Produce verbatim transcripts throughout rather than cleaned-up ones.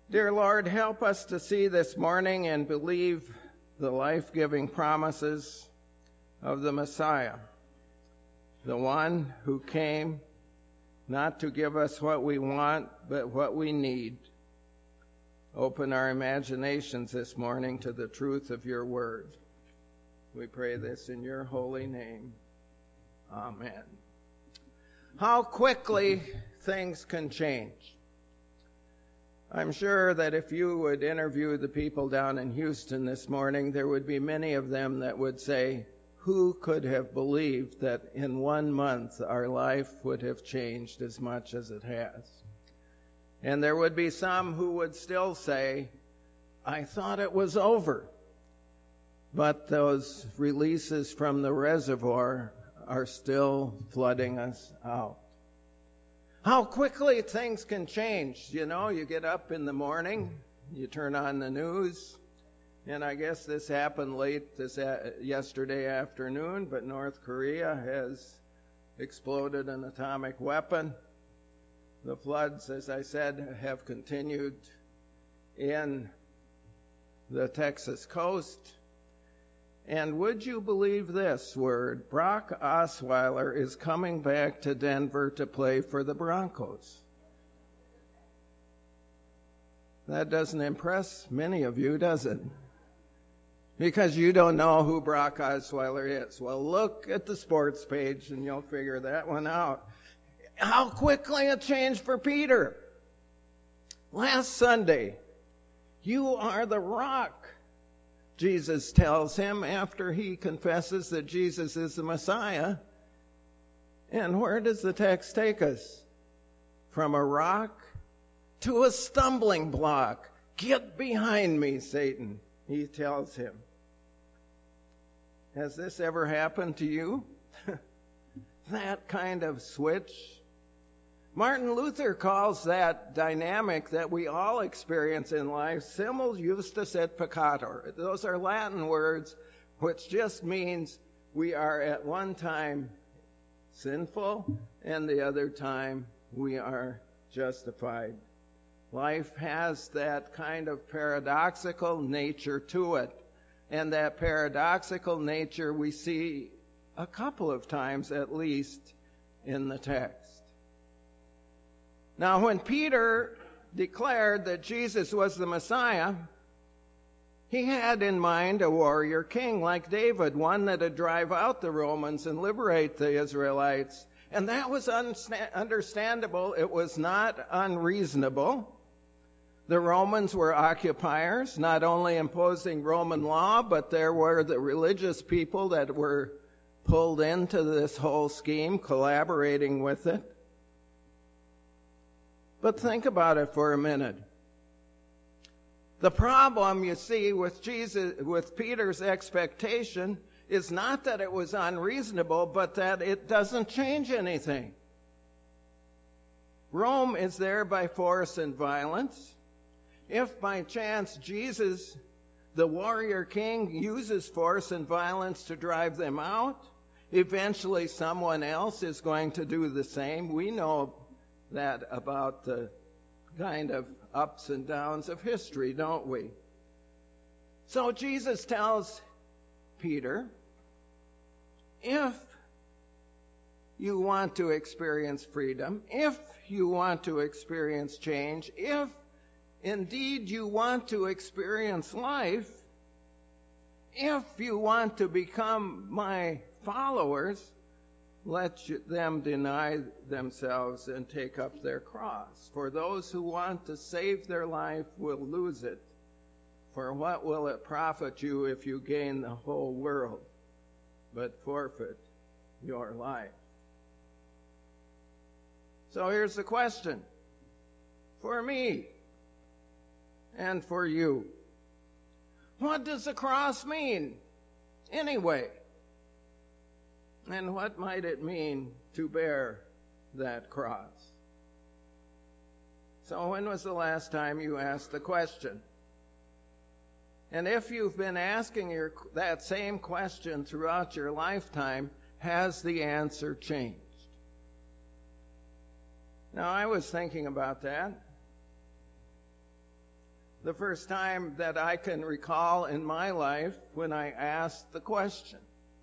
Dear Lord, help us to see this morning and believe the life-giving promises of the Messiah, the one who came not to give us what we want, but what we need. Open our imaginations this morning to the truth of your word. We pray this in your holy name. Amen. How quickly things can change. I'm sure that if you would interview the people down in Houston this morning, there would be many of them that would say, who could have believed that in one month our life would have changed as much as it has? And there would be some who would still say, I thought it was over. But those releases from the reservoir are still flooding us out. How quickly things can change. You know, you get up in the morning, you turn on the news, and I guess this happened late this a- yesterday afternoon, but North Korea has exploded an atomic weapon. The floods, as I said, have continued in the Texas coast. And would you believe this word? Brock Osweiler is coming back to Denver to play for the Broncos. That doesn't impress many of you, does it? Because you don't know who Brock Osweiler is. Well, look at the sports page and you'll figure that one out. How quickly it changed for Peter. Last Sunday, you are the rock, Jesus tells him after he confesses that Jesus is the Messiah. And where does the text take us? From a rock to a stumbling block. Get behind me, Satan, he tells him. Has this ever happened to you? That kind of switch? Martin Luther calls that dynamic that we all experience in life simul justus et peccator. Those are Latin words which just means we are at one time sinful and the other time we are justified. Life has that kind of paradoxical nature to it. And that paradoxical nature we see a couple of times at least in the text. Now, when Peter declared that Jesus was the Messiah, he had in mind a warrior king like David, one that would drive out the Romans and liberate the Israelites. And that was understandable. It was not unreasonable. The Romans were occupiers, not only imposing Roman law, but there were the religious people that were pulled into this whole scheme, collaborating with it. But think about it for a minute. The problem, you see, with Jesus, with Peter's expectation is not that it was unreasonable, but that it doesn't change anything. Rome is there by force and violence. If by chance Jesus, the warrior king, uses force and violence to drive them out, eventually someone else is going to do the same. We know that about the kind of ups and downs of history, don't we? So Jesus tells Peter, if you want to experience freedom, if you want to experience change, if indeed you want to experience life, if you want to become my followers, let them deny themselves and take up their cross. For those who want to save their life will lose it. For what will it profit you if you gain the whole world, but forfeit your life? So here's the question for me and for you. What does the cross mean anyway? And what might it mean to bear that cross? So when was the last time you asked the question? And if you've been asking your, that same question throughout your lifetime, has the answer changed? Now, I was thinking about that. the first time that I can recall in my life when I asked the question.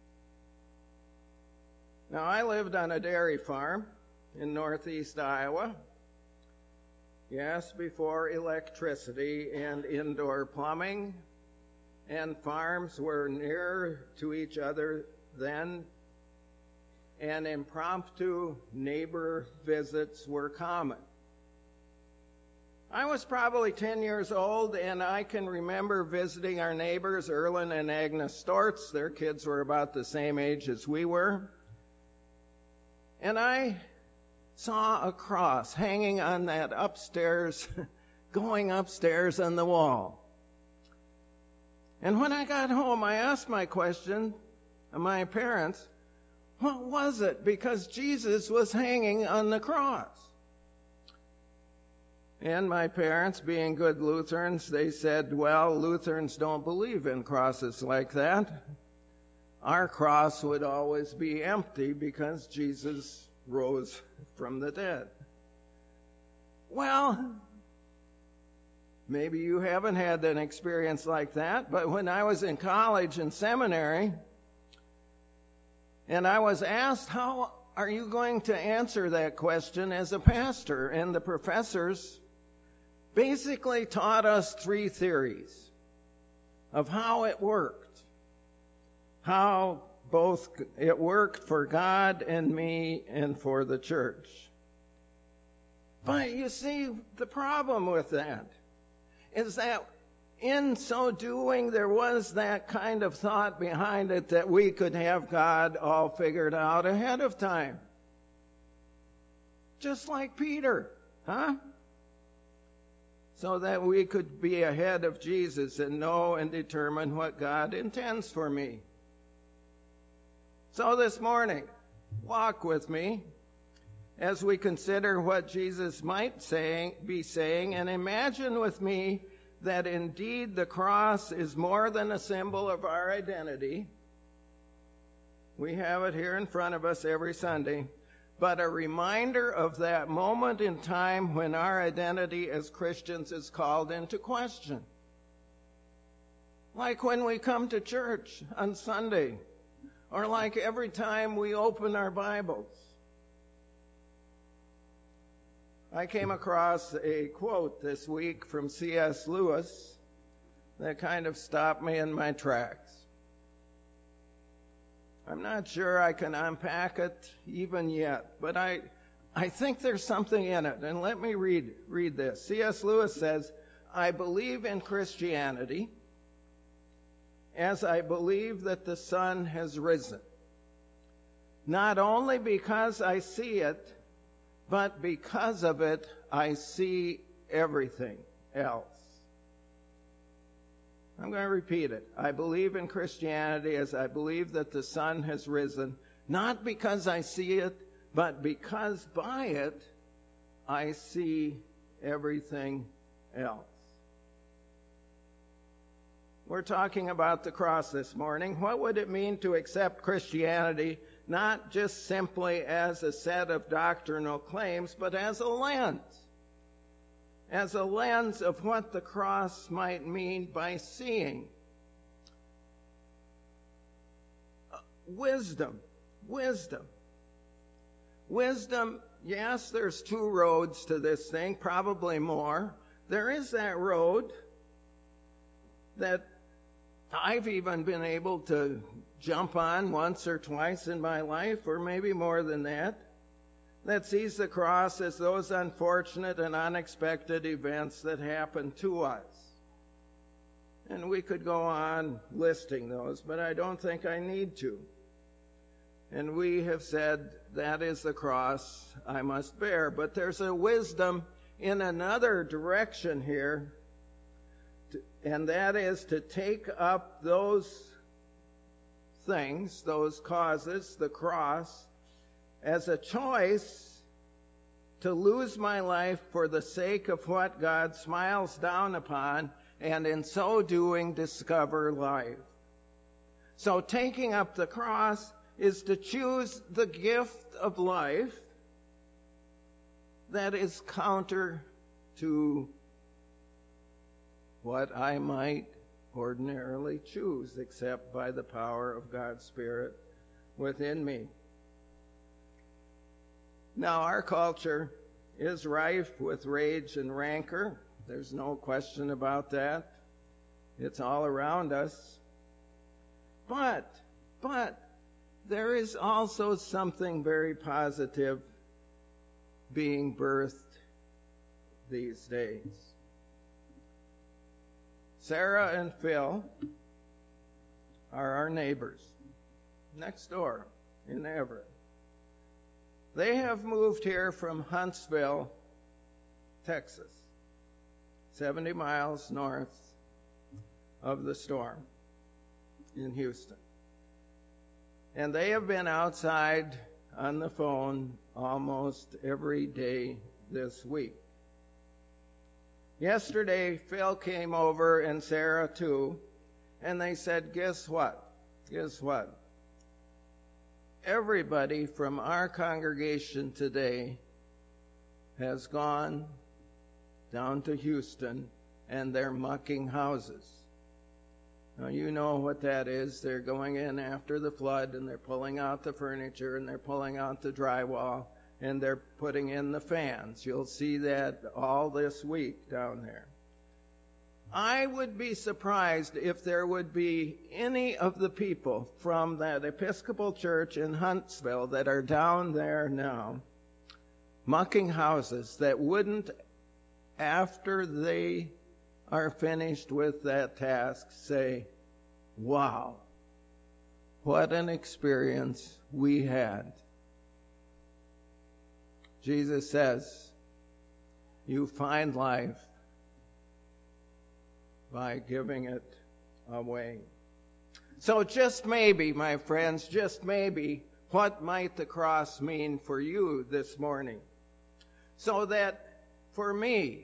Now, I lived on a dairy farm in northeast Iowa. Yes, before electricity and indoor plumbing, and farms were nearer to each other then, and impromptu neighbor visits were common. I was probably ten years old, and I can remember visiting our neighbors, Erlen and Agnes Stortz. Their kids were about the same age as we were. And I saw a cross hanging on that upstairs, going upstairs on the wall. And when I got home, I asked my question of my parents, what was it? Because Jesus was hanging on the cross. And my parents, being good Lutherans, they said, well, Lutherans don't believe in crosses like that. Our cross would always be empty because Jesus rose from the dead. Well, maybe you haven't had an experience like that, but when I was in college and seminary, and I was asked, how are you going to answer that question as a pastor? And the professors basically taught us three theories of how it worked, how both it worked for God and me and for the church. But you see, the problem with that is that in so doing, there was that kind of thought behind it that we could have God all figured out ahead of time. Just like Peter, huh? So that we could be ahead of Jesus and know and determine what God intends for me. So this morning, walk with me as we consider what Jesus might say, be saying, and imagine with me that indeed the cross is more than a symbol of our identity. We have it here in front of us every Sunday. But a reminder of that moment in time when our identity as Christians is called into question. Like when we come to church on Sunday, or like every time we open our Bibles. I came across a quote this week from C S Lewis that kind of stopped me in my tracks. I'm not sure I can unpack it even yet, but I I think there's something in it. And let me read read this. C S Lewis says, I believe in Christianity as I believe that the sun has risen. Not only because I see it, but because of it, I see everything else. I'm going to repeat it. I believe in Christianity as I believe that the sun has risen, not because I see it, but because by it, I see everything else. We're talking about the cross this morning. What would it mean to accept Christianity not just simply as a set of doctrinal claims, but as a lens? As a lens of what the cross might mean by seeing. Wisdom. Wisdom. Wisdom, yes, there's two roads to this thing, probably more. There is that road that I've even been able to jump on once or twice in my life, or maybe more than that, that sees the cross as those unfortunate and unexpected events that happen to us. And we could go on listing those, but I don't think I need to. And we have said that is the cross I must bear. But there's a wisdom in another direction here, and that is to take up those things, those causes, the cross, as a choice to lose my life for the sake of what God smiles down upon, and in so doing discover life. So taking up the cross is to choose the gift of life that is counter to what I might ordinarily choose except by the power of God's Spirit within me. Now, our culture is rife with rage and rancor. There's no question about that. It's all around us. But, but, there is also something very positive being birthed these days. Sarah and Phil are our neighbors next door in Everett. They have moved here from Huntsville, Texas, seventy miles north of the storm in Houston. And they have been outside on the phone almost every day this week. Yesterday, Phil came over and Sarah too, and they said, guess what? Guess what? Everybody from our congregation today has gone down to Houston and they're mucking houses. Now, you know what that is. They're going in after the flood and they're pulling out the furniture and they're pulling out the drywall and they're putting in the fans. You'll see that all this week down there. I would be surprised if there would be any of the people from that Episcopal church in Huntsville that are down there now mucking houses that wouldn't, after they are finished with that task, say, wow, what an experience we had. Jesus says, you find life by giving it away. So just maybe, my friends, just maybe, what might the cross mean for you this morning? So that for me,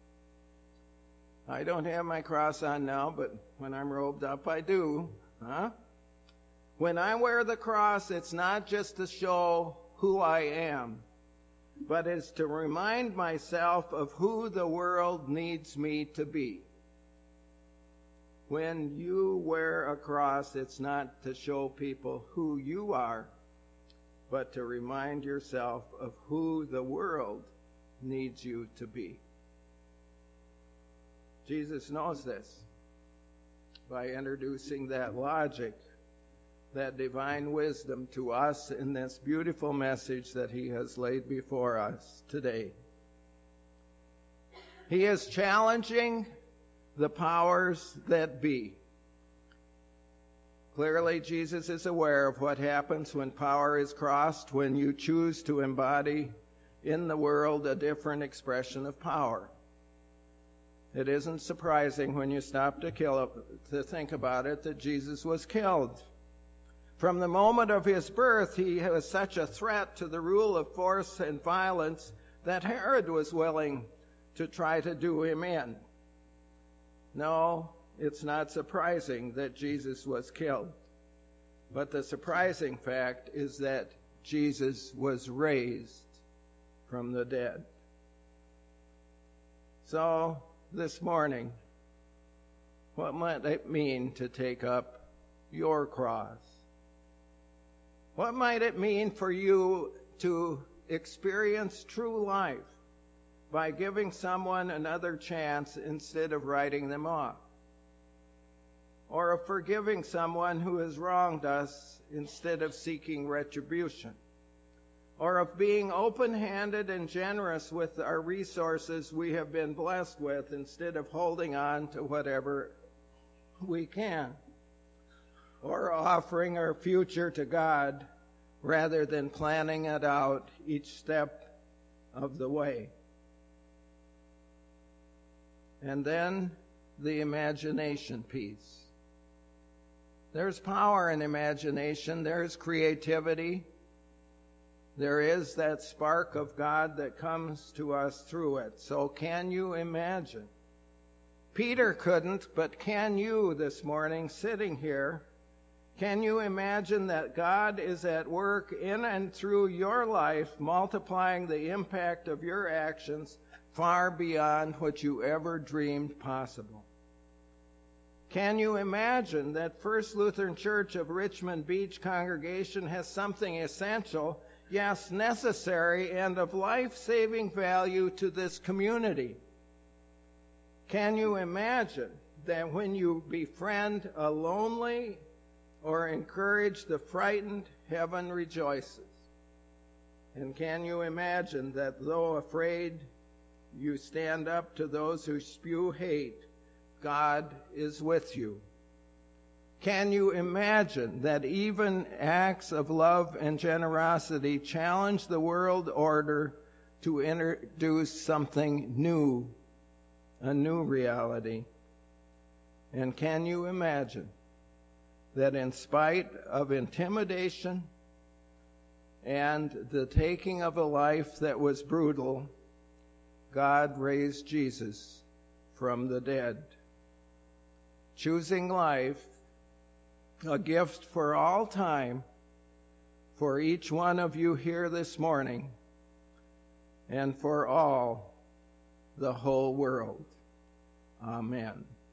I don't have my cross on now, but when I'm robed up, I do. Huh? When I wear the cross, it's not just to show who I am, but it's to remind myself of who the world needs me to be. When you wear a cross, it's not to show people who you are, but to remind yourself of who the world needs you to be. Jesus knows this by introducing that logic, that divine wisdom to us in this beautiful message that he has laid before us today. He is challenging the powers that be. Clearly, Jesus is aware of what happens when power is crossed, when you choose to embody in the world a different expression of power. It isn't surprising when you stop to kill to think about it that Jesus was killed. From the moment of his birth, he was such a threat to the rule of force and violence that Herod was willing to try to do him in. No, it's not surprising that Jesus was killed. But the surprising fact is that Jesus was raised from the dead. So, this morning, what might it mean to take up your cross? What might it mean for you to experience true life by giving someone another chance instead of writing them off? Or of forgiving someone who has wronged us instead of seeking retribution? Or of being open-handed and generous with our resources we have been blessed with instead of holding on to whatever we can? Or offering our future to God rather than planning it out each step of the way? And then the imagination piece. There's power in imagination. There's creativity. There is that spark of God that comes to us through it. So can you imagine? Peter couldn't, but can you this morning, sitting here, can you imagine that God is at work in and through your life, multiplying the impact of your actions far beyond what you ever dreamed possible? Can you imagine that First Lutheran Church of Richmond Beach congregation has something essential, yes, necessary, and of life-saving value to this community? Can you imagine that when you befriend a lonely or encourage the frightened, heaven rejoices? And can you imagine that though afraid, you stand up to those who spew hate, God is with you? Can you imagine that even acts of love and generosity challenge the world order to introduce something new, a new reality? And can you imagine that in spite of intimidation and the taking of a life that was brutal, God raised Jesus from the dead? Choosing life, a gift for all time, for each one of you here this morning, and for all the whole world. Amen.